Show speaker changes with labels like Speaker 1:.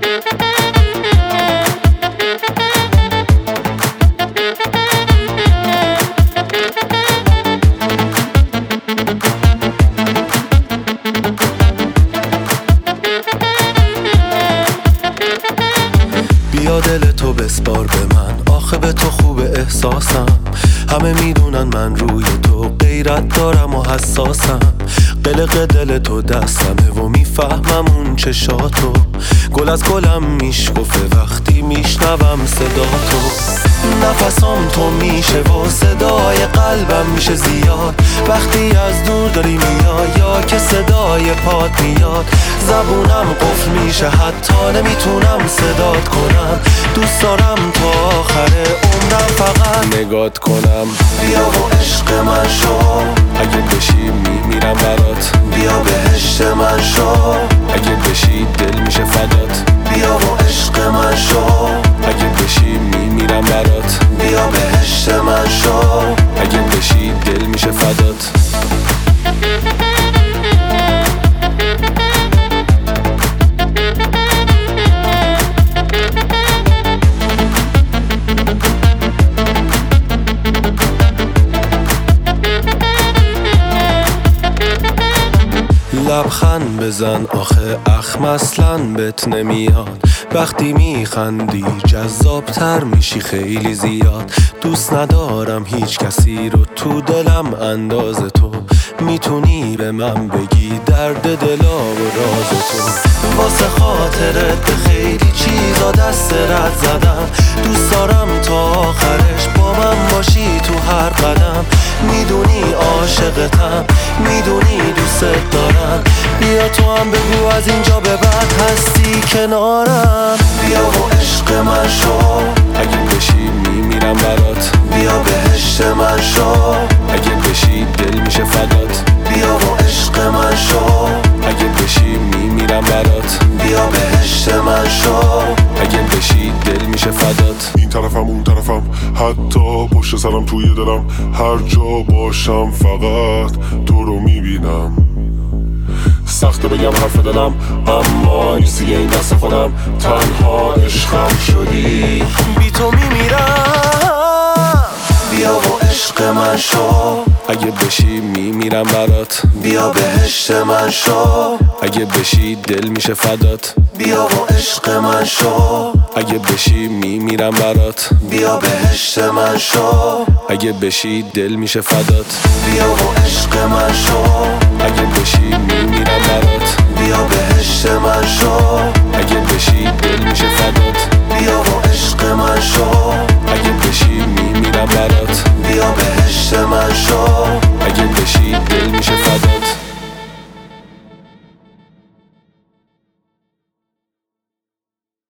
Speaker 1: بیا دل تو بسپار به من، آخه به تو خوب احساسم. همه میدونن من روی تو غیرت دارم و حساسم. قلق دل تو دستمه و میفهمم اون چشاتو. گل از گلم میشکفه وقتی میشنوم صدا تو. نفسام تو میشه و صدای قلبم میشه زیاد وقتی از دور داری میای یا که صدای پات میاد. زبونم قفل میشه حتی نمیتونم صدات کنم. دوست دارم تا آخر عمرم فقط نگات کنم. بیا و عشق من شو، اگه بشی میمیرم برات. بیا بهشت من شو، اگه بشی دل میشه فدات. بیا و عشق من شو، اگه بشی میمیرم برات. بیا بهشت من شو، اگه بشی دل میشه فدات. لبخند بزن آخه اخم اصلاً بهت نمیاد. وقتی میخندی جذابتر میشی خیلی زیاد. دوست ندارم هیچ کسی رو تو دلم انداز تو. میتونی به من بگی درد دلا و راز تو. واسه خاطرت به خیلی چیزا دست رد زدم. دوست دارم تا آخرش با من باشی تو هر قدم. میدونی عاشقتم، میدونی دوست دارم. بیا تو هم بگو از اینجا به بعد هستی کنارم. بیا و عشق من شو، اگه بشی میمیرم برات. بیا بهشت من شو، اگه بشی دل میشه فدات. بیا و عشق من شو، اگه بشی میمیرم برات. بیا بهشت من شو، اگه بشی دل میشه فدات.
Speaker 2: این طرفم اون طرفم، حتی پشت سرم توی دلم. هر جا باشم فقط تو رو میبینم. سخته بگم حرف دلم اما نیستی این دست خودم. تنها عشقم شدی،
Speaker 1: بی تو میمیرم. بیا و عشق من شو، اگه بشی میمیرم برات. بیا بهشت من شو، اگه بشی دل میشه فدات. بیا و عشق من شو، اگه بشی میمیرم برات. بیا بهشت من شو، اگه بشی دل میشه فدات. بیا و عشق من شو، اگه بشی میمیرم برات. بیا بهشت من شو، اگه بشی دل میشه فدات.